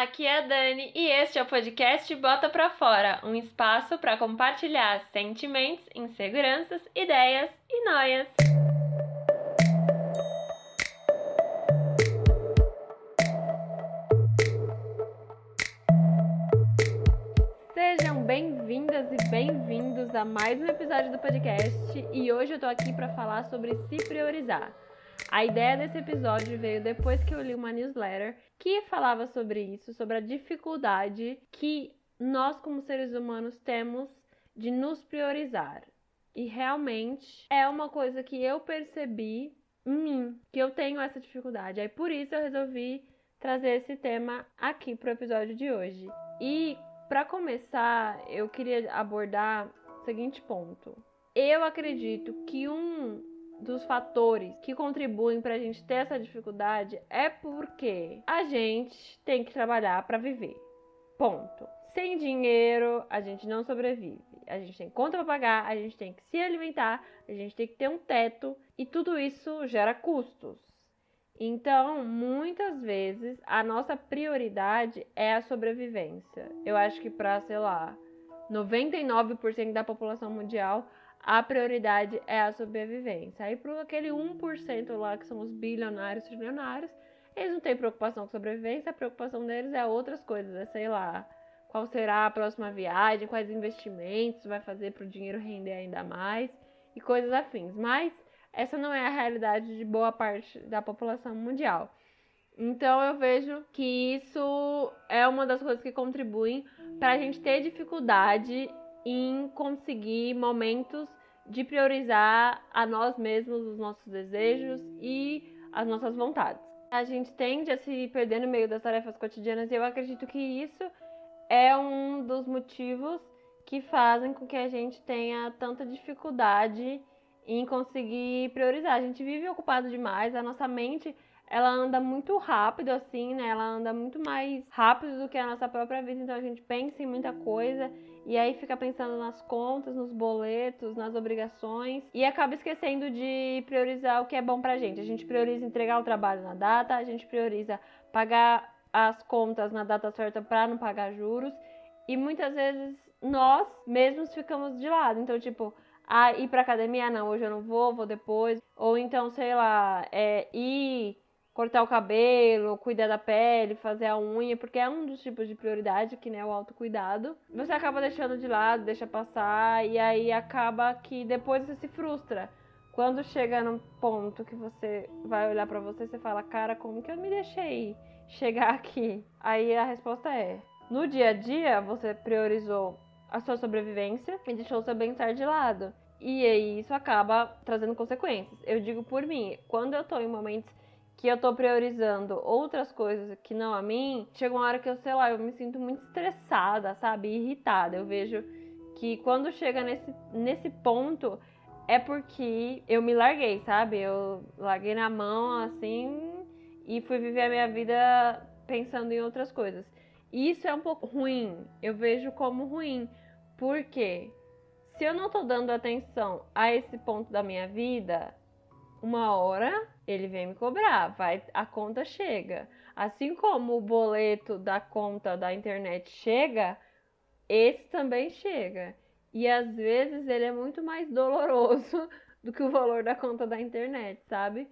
aqui é a Dani e este é o podcast Bota Pra Fora, um espaço para compartilhar sentimentos, inseguranças, ideias e noias. Sejam bem-vindas e bem-vindos a mais um episódio do podcast e hoje eu tô aqui para falar sobre se priorizar. A ideia desse episódio veio depois que eu li uma newsletter que falava sobre isso, sobre a dificuldade que nós como seres humanos temos de nos priorizar. E realmente é uma coisa que eu percebi em mim, que eu tenho essa dificuldade. Aí por isso eu resolvi trazer esse tema aqui pro episódio de hoje. E para começar, eu queria abordar o seguinte ponto. Eu acredito que um dos fatores que contribuem para a gente ter essa dificuldade é porque a gente tem que trabalhar para viver. Ponto. Sem dinheiro, a gente não sobrevive. A gente tem conta para pagar, a gente tem que se alimentar, a gente tem que ter um teto e tudo isso gera custos. Então, muitas vezes, a nossa prioridade é a sobrevivência. Eu acho que para, 99% da população mundial, a prioridade é a sobrevivência. Aí para aquele 1% lá, que são os bilionários, trilionários, eles não têm preocupação com sobrevivência, a preocupação deles é outras coisas, qual será a próxima viagem, quais investimentos vai fazer para o dinheiro render ainda mais e coisas afins. Mas essa não é a realidade de boa parte da população mundial. Então eu vejo que isso é uma das coisas que contribuem para a gente ter dificuldade em conseguir momentos de priorizar a nós mesmos, os nossos desejos e as nossas vontades. A gente tende a se perder no meio das tarefas cotidianas e eu acredito que isso é um dos motivos que fazem com que a gente tenha tanta dificuldade em conseguir priorizar. A gente vive ocupado demais, a nossa mente ela anda muito rápido assim, né? Ela anda muito mais rápido do que a nossa própria vida, então a gente pensa em muita coisa e aí fica pensando nas contas, nos boletos, nas obrigações e acaba esquecendo de priorizar o que é bom pra gente. A gente prioriza entregar o trabalho na data, a gente prioriza pagar as contas na data certa pra não pagar juros e muitas vezes nós mesmos ficamos de lado. Então, ir pra academia, não, hoje eu não vou depois. Ou então, ir cortar o cabelo, cuidar da pele, fazer a unha, porque é um dos tipos de prioridade, que é o autocuidado. Você acaba deixando de lado, deixa passar, e aí acaba que depois você se frustra. Quando chega num ponto que você vai olhar pra você, você fala, cara, como que eu me deixei chegar aqui? Aí a resposta é, no dia a dia, você priorizou a sua sobrevivência e deixou o seu bem-estar de lado. E aí isso acaba trazendo consequências. Eu digo por mim, quando eu tô em momentos que eu tô priorizando outras coisas que não a mim, chega uma hora que eu me sinto muito estressada, sabe? Irritada. Eu vejo que quando chega nesse ponto é porque eu me larguei, sabe? Eu larguei na mão, assim, e fui viver a minha vida pensando em outras coisas. E isso é um pouco ruim. Eu vejo como ruim. Porque se eu não tô dando atenção a esse ponto da minha vida, uma hora ele vem me cobrar, a conta chega. Assim como o boleto da conta da internet chega, esse também chega. E às vezes ele é muito mais doloroso do que o valor da conta da internet, sabe?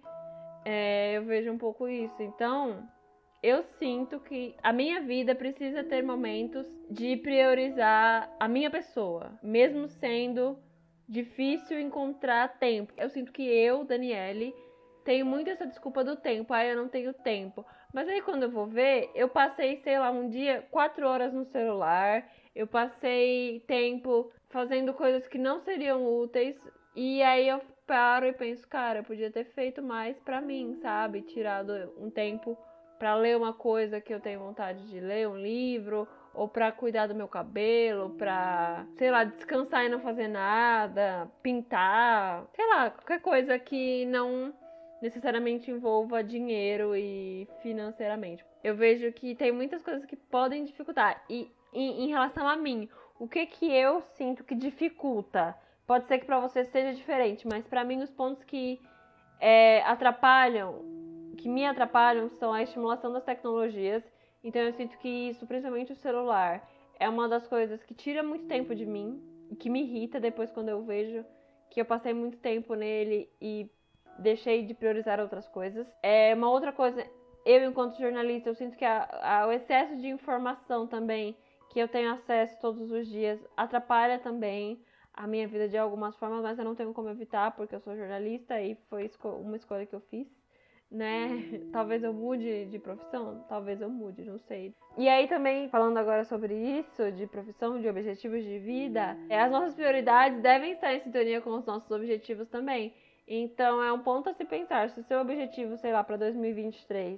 Eu vejo um pouco isso. Então, eu sinto que a minha vida precisa ter momentos de priorizar a minha pessoa, mesmo sendo difícil encontrar tempo. Eu sinto que eu, Daniele, tenho muito essa desculpa do tempo. Eu não tenho tempo. Mas aí quando eu vou ver, eu passei, um dia 4 horas no celular. Eu passei tempo fazendo coisas que não seriam úteis. E aí eu paro e penso, cara, eu podia ter feito mais pra mim, sabe? Tirado um tempo pra ler uma coisa que eu tenho vontade de ler, um livro, ou pra cuidar do meu cabelo, pra, descansar e não fazer nada, pintar, qualquer coisa que não necessariamente envolva dinheiro e financeiramente. Eu vejo que tem muitas coisas que podem dificultar. E em relação a mim, o que eu sinto que dificulta? Pode ser que pra você seja diferente, mas pra mim os pontos que me atrapalham são a estimulação das tecnologias. Então eu sinto que isso, principalmente o celular, é uma das coisas que tira muito tempo de mim e que me irrita depois quando eu vejo que eu passei muito tempo nele e deixei de priorizar outras coisas. É uma outra coisa, eu enquanto jornalista, eu sinto que o excesso de informação também que eu tenho acesso todos os dias atrapalha também a minha vida de algumas formas, mas eu não tenho como evitar porque eu sou jornalista e foi uma escolha que eu fiz, né? Talvez eu mude de profissão, talvez eu mude, não sei. E aí também, falando agora sobre isso, de profissão, de objetivos de vida, as nossas prioridades devem estar em sintonia com os nossos objetivos também. Então é um ponto a se pensar, se o seu objetivo, sei lá, para 2023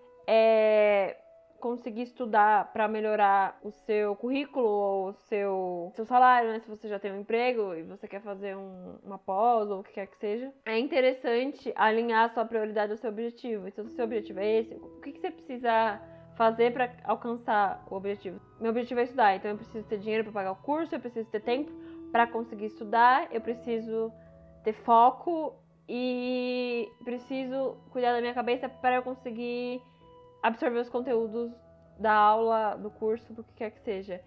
é conseguir estudar para melhorar o seu currículo ou o seu salário, né? Se você já tem um emprego e você quer fazer uma pós ou o que quer que seja, é interessante alinhar a sua prioridade ao seu objetivo. Então, se o seu objetivo é esse, o que você precisa fazer para alcançar o objetivo? Meu objetivo é estudar, então eu preciso ter dinheiro para pagar o curso, eu preciso ter tempo para conseguir estudar, eu preciso ter foco e preciso cuidar da minha cabeça para eu conseguir absorver os conteúdos da aula, do curso, do que quer que seja.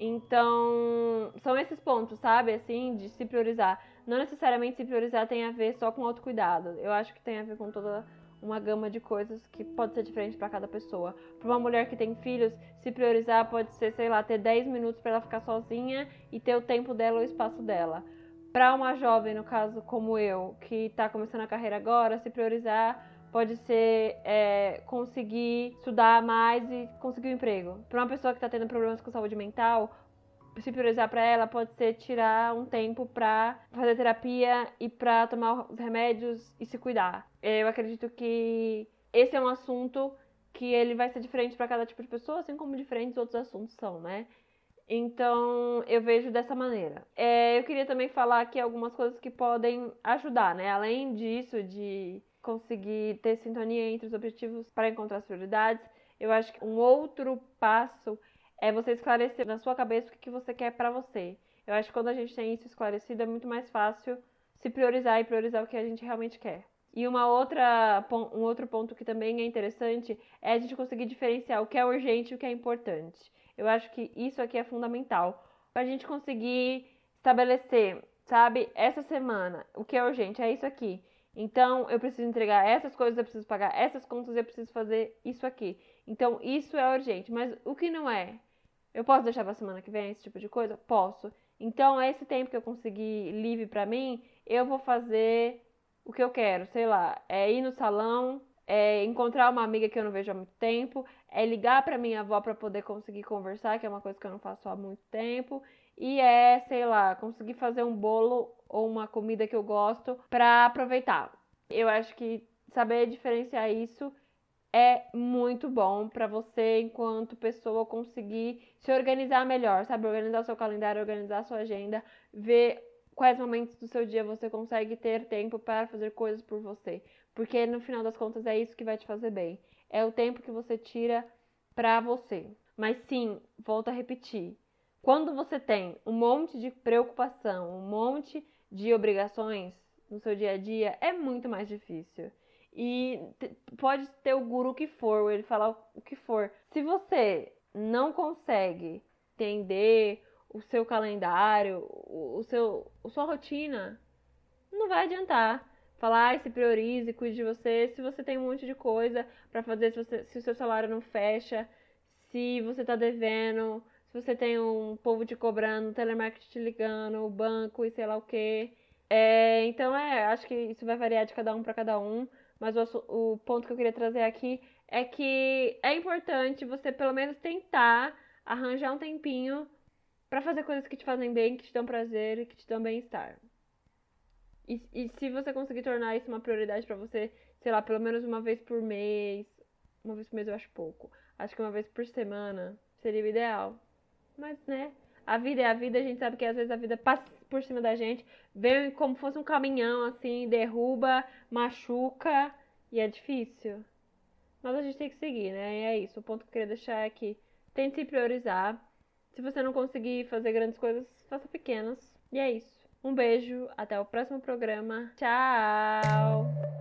Então, são esses pontos, sabe? Assim, de se priorizar. Não necessariamente se priorizar tem a ver só com autocuidado. Eu acho que tem a ver com toda uma gama de coisas que pode ser diferente para cada pessoa. Para uma mulher que tem filhos, se priorizar pode ser, sei lá, ter 10 minutos para ela ficar sozinha e ter o tempo dela, o espaço dela. Para uma jovem, no caso, como eu, que está começando a carreira agora, se priorizar pode ser conseguir estudar mais e conseguir um emprego. Para uma pessoa que está tendo problemas com saúde mental, se priorizar para ela pode ser tirar um tempo para fazer terapia e para tomar os remédios e se cuidar. Eu acredito que esse é um assunto que ele vai ser diferente para cada tipo de pessoa, assim como diferentes outros assuntos são, né? Então, eu vejo dessa maneira. Eu queria também falar aqui algumas coisas que podem ajudar, né? Além disso, de conseguir ter sintonia entre os objetivos para encontrar as prioridades, eu acho que um outro passo é você esclarecer na sua cabeça o que você quer para você. Eu acho que quando a gente tem isso esclarecido, é muito mais fácil se priorizar e priorizar o que a gente realmente quer. E um outro ponto que também é interessante é a gente conseguir diferenciar o que é urgente e o que é importante. Eu acho que isso aqui é fundamental para a gente conseguir estabelecer, sabe, essa semana, o que é urgente é isso aqui. Então, eu preciso entregar essas coisas, eu preciso pagar essas contas, eu preciso fazer isso aqui. Então, isso é urgente. Mas o que não é? Eu posso deixar pra semana que vem esse tipo de coisa? Posso. Então, esse tempo que eu conseguir livre pra mim, eu vou fazer o que eu quero. Sei lá, é ir no salão, é encontrar uma amiga que eu não vejo há muito tempo, é ligar pra minha avó pra poder conseguir conversar, que é uma coisa que eu não faço há muito tempo. E sei lá, conseguir fazer um bolo ou uma comida que eu gosto pra aproveitar. Eu acho que saber diferenciar isso é muito bom pra você, enquanto pessoa, conseguir se organizar melhor, sabe? Organizar o seu calendário, organizar a sua agenda, ver quais momentos do seu dia você consegue ter tempo para fazer coisas por você. Porque no final das contas é isso que vai te fazer bem. É o tempo que você tira pra você. Mas sim, volto a repetir. Quando você tem um monte de preocupação, um monte de obrigações no seu dia a dia, é muito mais difícil. E pode ter o guru que for, ou ele falar o que for. Se você não consegue entender o seu calendário, a sua rotina, não vai adiantar. Falar, se priorize, cuide de você. Se você tem um monte de coisa pra fazer, se o seu salário não fecha, se você tá devendo, se você tem um povo te cobrando, telemarketing te ligando, o banco e sei lá o que. Então, acho que isso vai variar de cada um pra cada um. Mas o ponto que eu queria trazer aqui é que é importante você pelo menos tentar arranjar um tempinho pra fazer coisas que te fazem bem, que te dão prazer e que te dão bem-estar. E se você conseguir tornar isso uma prioridade pra você, sei lá, pelo menos uma vez por mês. Uma vez por mês eu acho pouco. Acho que uma vez por semana seria o ideal. Mas, né? A vida é a vida, a gente sabe que às vezes a vida passa por cima da gente, vem como fosse um caminhão, assim, derruba, machuca, e é difícil. Mas a gente tem que seguir, né? E é isso. O ponto que eu queria deixar é que tente se priorizar. Se você não conseguir fazer grandes coisas, faça pequenas. E é isso. Um beijo, até o próximo programa. Tchau!